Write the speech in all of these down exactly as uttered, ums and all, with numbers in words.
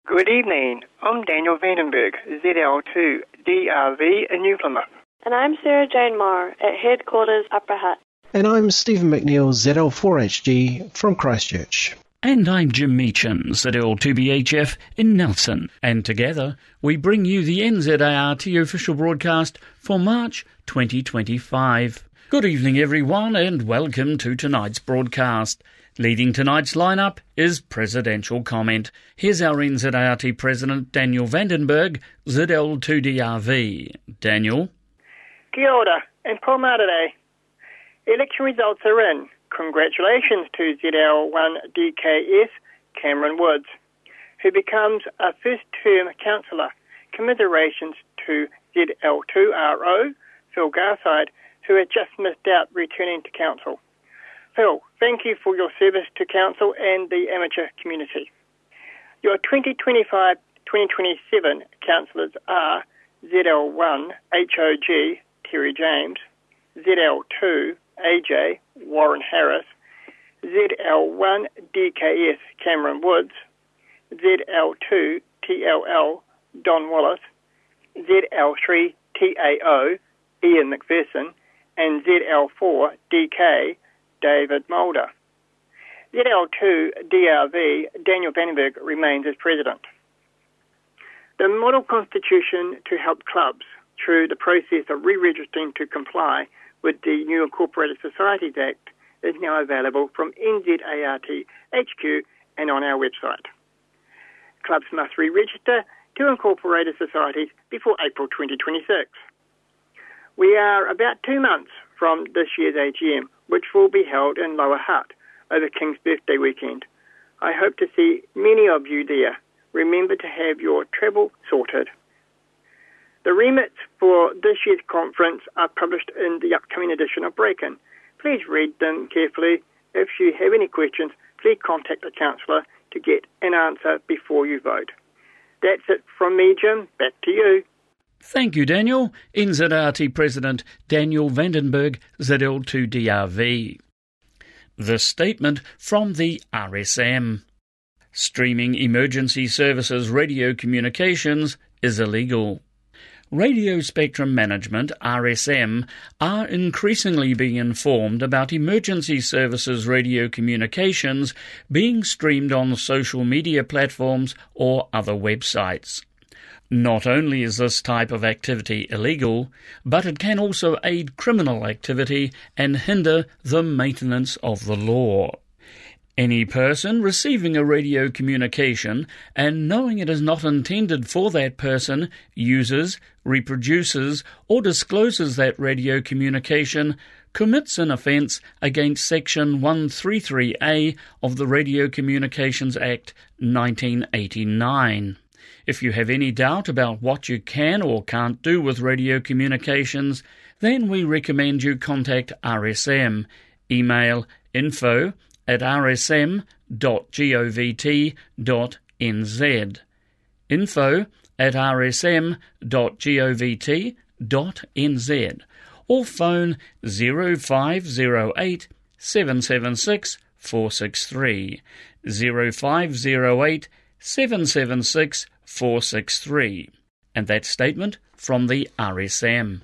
Good evening. I'm Daniel Vandenberg, Z L two D R V in New Plymouth. And I'm Sarah Jane Moore at Headquarters Upper Hutt. And I'm Stephen McNeil, Z L four H G from Christchurch. And I'm Jim Meacham, Z L two B H F in Nelson. And together we bring you the N Z A R T official broadcast for March twenty twenty-five. Good evening everyone and welcome to tonight's broadcast. Leading tonight's lineup is Presidential Comment. Here's our N Z A R T President Daniel Vandenberg, Z L two D R V. Daniel? Kia ora and Palma today. Election results are in. Congratulations to Z L one D K S Cameron Woods, who becomes a first-term councillor. Commiserations to Z L two R O, Phil Garside, who had just missed out returning to council. Phil, thank you for your service to council and the amateur community. Your twenty twenty-five twenty twenty-seven councillors are Z L one H O G Terry James, Z L two A J Warren Harris, Z L one D K S Cameron Woods, Z L two T L L Don Wallace, Z L three T A O Ian McPherson, and Z L four D K David Mulder. Z L two D R V Daniel Vandenberg remains as president. The model constitution to help clubs through the process of re-registering to comply with the new Incorporated Societies Act is now available from N Z A R T H Q and on our website. Clubs must re-register to incorporated societies before April twenty twenty-six. We are about two months from this year's A G M, which will be held in Lower Hutt over King's Birthday weekend. I hope to see many of you there. Remember to have your travel sorted. The remits for this year's conference are published in the upcoming edition of Break-In. Please read them carefully. If you have any questions, please contact the councillor to get an answer before you vote. That's it from me, Jim. Back to you. Thank you, Daniel. N Z A R T President Daniel Vandenberg, Z L two D R V. The statement from the R S M. Streaming emergency services radio communications is illegal. Radio Spectrum Management, R S M, are increasingly being informed about emergency services radio communications being streamed on social media platforms or other websites. Not only is this type of activity illegal, but it can also aid criminal activity and hinder the maintenance of the law. Any person receiving a radio communication and knowing it is not intended for that person uses, reproduces, or discloses that radio communication commits an offence against Section one thirty-three A of the Radio Communications Act nineteen eighty-nine. If you have any doubt about what you can or can't do with radio communications, then we recommend you contact R S M. Email info at r s m dot govt dot n z. Info at r s m dot govt dot n z. Or phone zero five zero eight seven seven six four six three, zero five zero eight seven seven six four six three. And that statement from the R S M.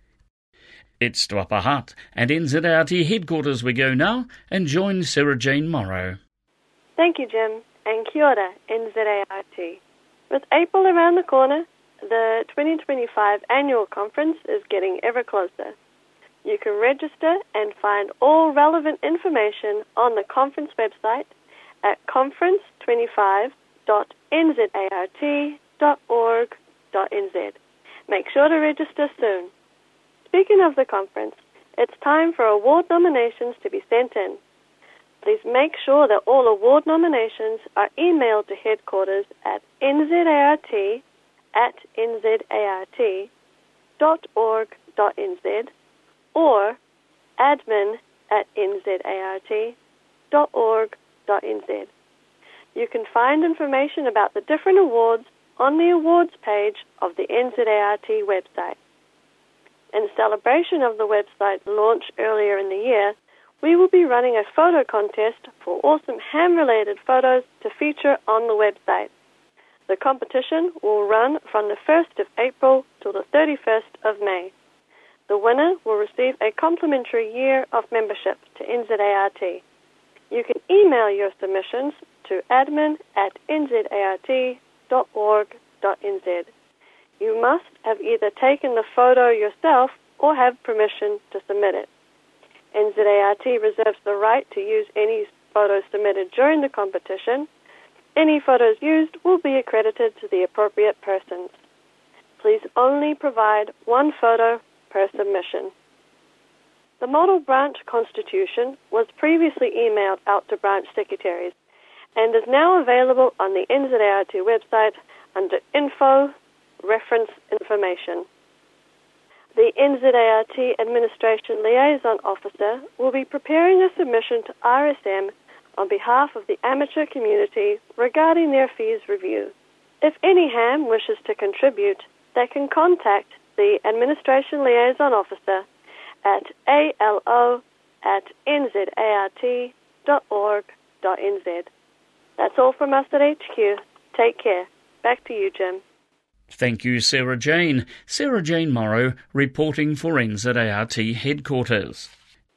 It's to Upper Hutt and N Z A R T headquarters we go now and join Sarah Jane Morrow. Thank you, Jim, and kia ora, N Z A R T. With April around the corner, the twenty twenty-five annual conference is getting ever closer. You can register and find all relevant information on the conference website at conference twenty-five dot n z a r t dot org dot n z. Make sure to register soon. Speaking of the conference, it's time for award nominations to be sent in. Please make sure that all award nominations are emailed to headquarters at nzart at nzart dot org dot n z or admin at nzart dot org dot n z. You can find information about the different awards on the awards page of the N Z A R T website. In celebration of the website's launch earlier in the year, we will be running a photo contest for awesome ham-related photos to feature on the website. The competition will run from the first of April till the thirty-first of May. The winner will receive a complimentary year of membership to N Z A R T. You can email your submissions to admin at n z a r t dot org dot n z. You must have either taken the photo yourself or have permission to submit it. N Z A R T reserves the right to use any photos submitted during the competition. Any photos used will be accredited to the appropriate persons. Please only provide one photo per submission. The Model Branch Constitution was previously emailed out to branch secretaries and is now available on the N Z A R T website under Info, Reference Information. The N Z A R T Administration Liaison Officer will be preparing a submission to R S M on behalf of the amateur community regarding their fees review. If any ham wishes to contribute, they can contact the Administration Liaison Officer at A L O at n z a r t dot org dot n z. That's all from us at H Q. Take care. Back to you, Jim. Thank you, Sarah Jane. Sarah Jane Morrow reporting for N Z A R T headquarters.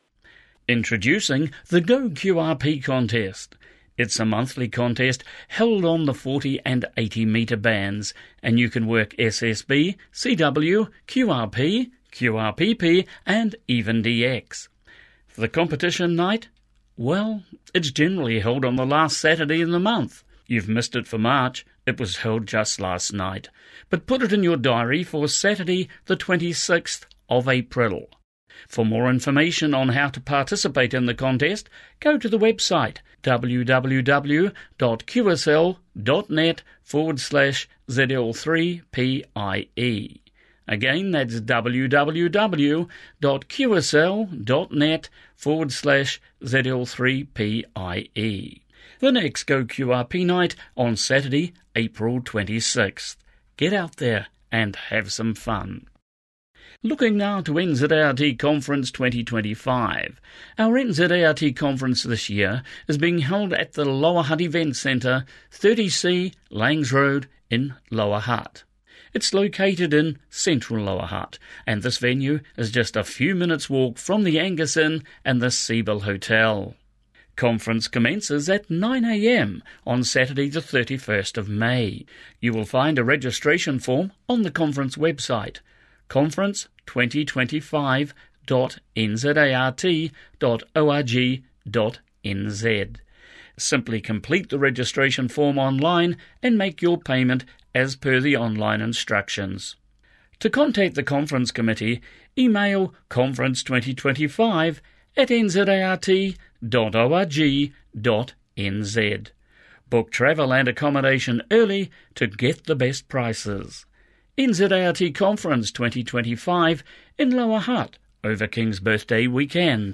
Introducing the Go Q R P contest. It's a monthly contest held on the forty and eighty metre bands, and you can work S S B, C W, Q R P, Q R P P and even D X. The competition night? Well, it's generally held on the last Saturday in the month. You've missed it for March. It was held just last night. But put it in your diary for Saturday the twenty-sixth of April. For more information on how to participate in the contest, go to the website w w w dot q s l dot net forward slash Z L three P I E. Again, that's w w w dot q s l dot net forward slash Z L three P I E. The next Go Q R P night on Saturday, April twenty-sixth. Get out there and have some fun. Looking now to N Z A R T Conference twenty twenty-five. Our N Z A R T Conference this year is being held at the Lower Hutt Event Centre, thirty C Langs Road in Lower Hutt. It's located in central Lower Hutt, and this venue is just a few minutes' walk from the Angus Inn and the Seabill Hotel. Conference commences at nine a m on Saturday the thirty-first of May. You will find a registration form on the conference website, conference twenty twenty-five dot n z a r t dot org dot n z. Simply complete the registration form online and make your payment as per the online instructions. To contact the conference committee, email conference twenty twenty-five at n z a r t dot org dot n z. Book travel and accommodation early to get the best prices. N Z A R T Conference twenty twenty-five in Lower Hutt over King's Birthday weekend.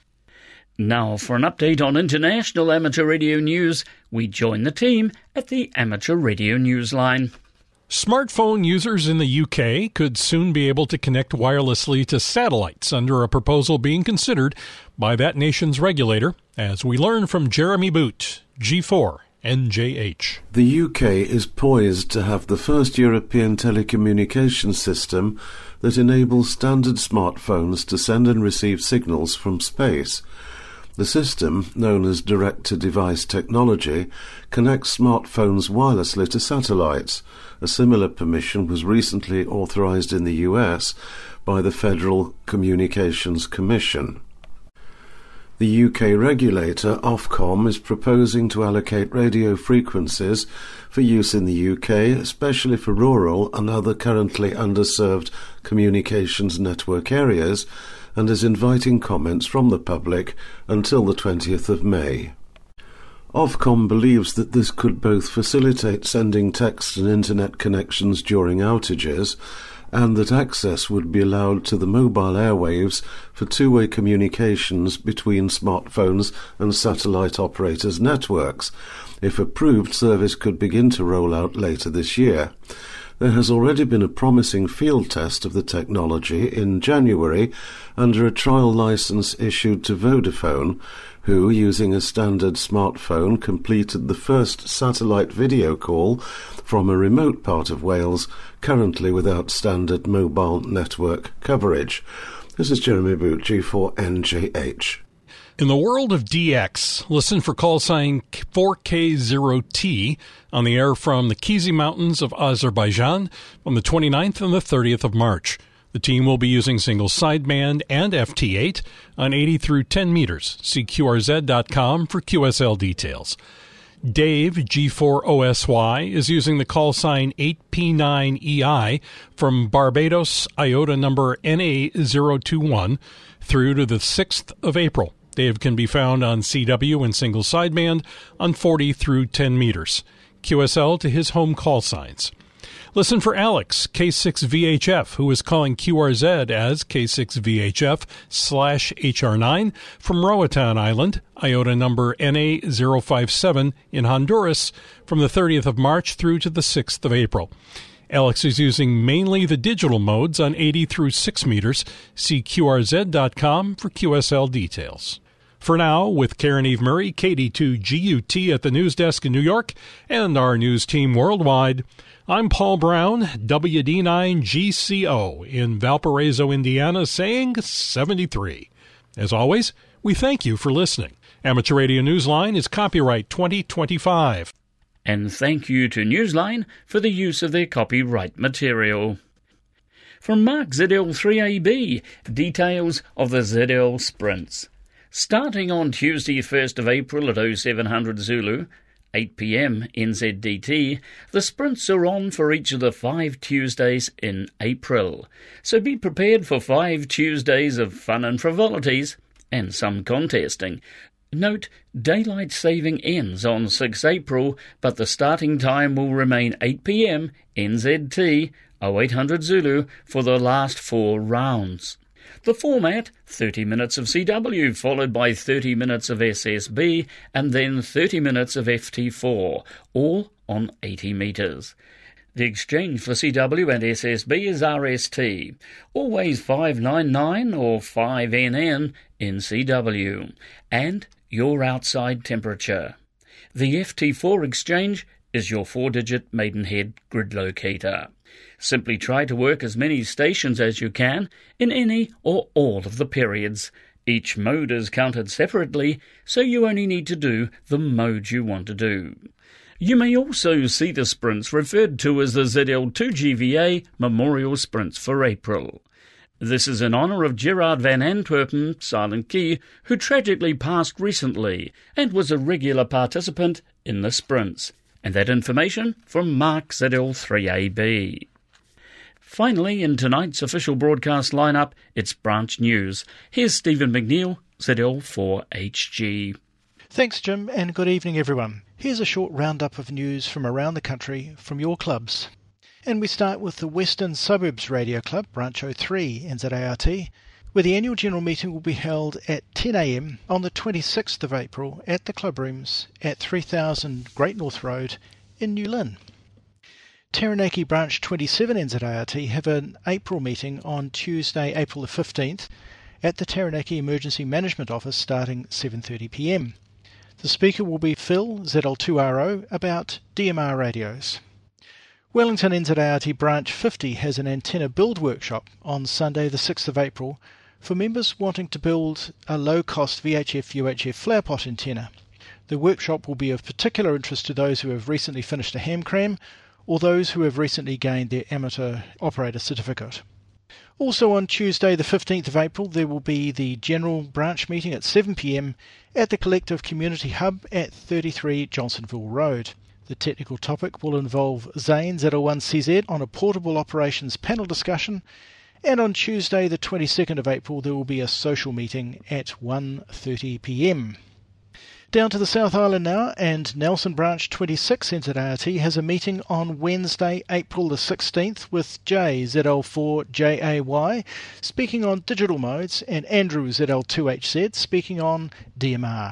Now for an update on international amateur radio news, we join the team at the Amateur Radio Newsline. Smartphone users in the U K could soon be able to connect wirelessly to satellites under a proposal being considered by that nation's regulator, as we learn from Jeremy Boot, G four N J H. The U K is poised to have the first European telecommunications system that enables standard smartphones to send and receive signals from space. The system, known as direct-to-device technology, connects smartphones wirelessly to satellites. A similar permission was recently authorized in the U S by the Federal Communications Commission. The U K regulator, Ofcom, is proposing to allocate radio frequencies for use in the U K, especially for rural and other currently underserved communications network areas, and is inviting comments from the public until the twentieth of May. Ofcom believes that this could both facilitate sending text and internet connections during outages, and that access would be allowed to the mobile airwaves for two-way communications between smartphones and satellite operators' networks. If approved, service could begin to roll out later this year. There has already been a promising field test of the technology in January under a trial licence issued to Vodafone, who, using a standard smartphone, completed the first satellite video call from a remote part of Wales, currently without standard mobile network coverage. This is Jeremy Boot, G four N J H. In the world of D X, listen for call sign four K zero T on the air from the Kizi Mountains of Azerbaijan on the twenty-ninth and the thirtieth of March. The team will be using single sideband and F T eight on eighty through ten meters. See Q R Z dot com for Q S L details. Dave, G four O S Y, is using the call sign eight P nine E I from Barbados, IOTA number N A zero two one, through to the sixth of April. Dave can be found on C W and single sideband on forty through ten meters. Q S L to his home call signs. Listen for Alex, K six V H F, who is calling Q R Z as K six V H F slash H R nine from Roatan Island, IOTA number N A zero five seven in Honduras, from the thirtieth of March through to the sixth of April. Alex is using mainly the digital modes on eighty through six meters. See Q R Z dot com for Q S L details. For now, with Karen Eve Murray, K D two G U T at the news desk in New York, and our news team worldwide, I'm Paul Brown, W D nine G C O in Valparaiso, Indiana, saying seventy-three. As always, we thank you for listening. Amateur Radio Newsline is copyright twenty twenty-five. And thank you to Newsline for the use of their copyright material. From Mark Z L three A B, details of the Z L Sprints. Starting on Tuesday, first of April at oh seven hundred Zulu, eight p m N Z D T, the sprints are on for each of the five Tuesdays in April. So be prepared for five Tuesdays of fun and frivolities, and some contesting. Note, daylight saving ends on sixth of April, but the starting time will remain eight p m N Z T, oh eight hundred Zulu, for the last four rounds. The format, thirty minutes of C W, followed by thirty minutes of S S B, and then thirty minutes of F T four, all on eighty metres. The exchange for C W and S S B is R S T, always five ninety-nine or five N N in C W, and your outside temperature. The F T four exchange is your four-digit Maidenhead grid locator. Simply try to work as many stations as you can in any or all of the periods. Each mode is counted separately, so you only need to do the mode you want to do. You may also see the sprints referred to as the Z L two G V A Memorial Sprints for April. This is in honour of Gerard van Antwerpen, Silent Key, who tragically passed recently and was a regular participant in the sprints. And that information from Mark Z L three A B. Finally, in tonight's official broadcast lineup, it's Branch News. Here's Stephen McNeil, Z L four H G. Thanks, Jim, and good evening, everyone. Here's a short roundup of news from around the country from your clubs. And we start with the Western Suburbs Radio Club, Branch oh three, N Z A R T, where the annual general meeting will be held at ten a m on the twenty-sixth of April at the club rooms at three thousand Great North Road in New Lynn. Taranaki Branch twenty-seven N Z A R T have an April meeting on Tuesday, April the fifteenth at the Taranaki Emergency Management Office starting seven thirty p m. The speaker will be Phil, Z L two R O, about D M R radios. Wellington N Z A R T Branch fifty has an antenna build workshop on Sunday the sixth of April for members wanting to build a low-cost V H F U H F flowerpot antenna. The workshop will be of particular interest to those who have recently finished a HamCram or those who have recently gained their amateur operator certificate. Also on Tuesday the fifteenth of April there will be the general branch meeting at seven p m at the Collective Community Hub at thirty-three Johnsonville Road. The technical topic will involve Zane Z L one C Z on a portable operations panel discussion, and on Tuesday the twenty-second of April there will be a social meeting at one thirty p m. Down to the South Island now, and Nelson Branch twenty-six N Z A R T has a meeting on Wednesday, April the sixteenth with Jay Z L four J A Y speaking on digital modes and Andrew Z L two H Z speaking on D M R.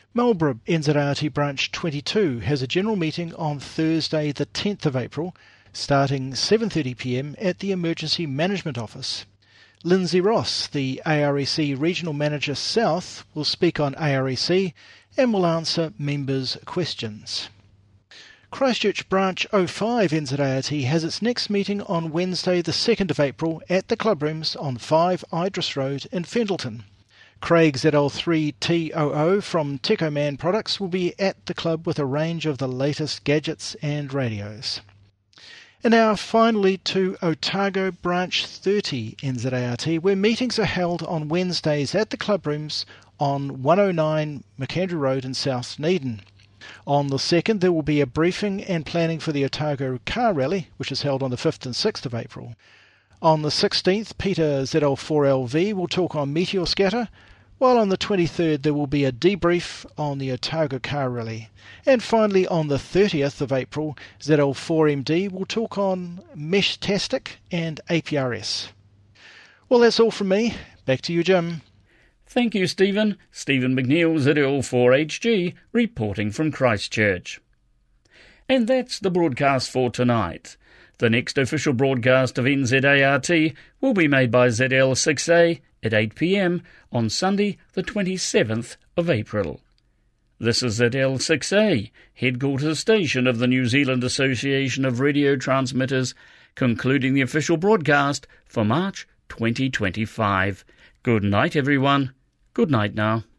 Marlborough N Z A R T Branch twenty-two has a general meeting on Thursday the tenth of April starting seven thirty p m at the Emergency Management Office. Lindsay Ross, the A R E C Regional Manager South, will speak on A R E C and will answer members' questions. Christchurch Branch oh five N Z A R T has its next meeting on Wednesday the second of April at the clubrooms on five Idris Road in Fendleton. Craig Z L three T O O from Tecoman Products will be at the club with a range of the latest gadgets and radios. And now finally to Otago Branch thirty N Z A R T, where meetings are held on Wednesdays at the clubrooms on one oh nine McAndrew Road in South Dunedin. On the second, there will be a briefing and planning for the Otago Car Rally, which is held on the fifth and sixth of April. On the sixteenth, Peter Z L four L V will talk on Meteor Scatter, while on the twenty-third there will be a debrief on the Otago Car Rally. And finally, on the thirtieth of April, Z L four M D will talk on Meshtastic and A P R S. Well, that's all from me. Back to you, Jim. Thank you, Stephen. Stephen McNeil, Z L four H G, reporting from Christchurch. And that's the broadcast for tonight. The next official broadcast of N Z A R T will be made by Z L six A at eight p m on Sunday the twenty-seventh of April. This is Z L six A, headquarters station of the New Zealand Association of Radio Transmitters, concluding the official broadcast for March twenty twenty-five. Good night, everyone. Good night now.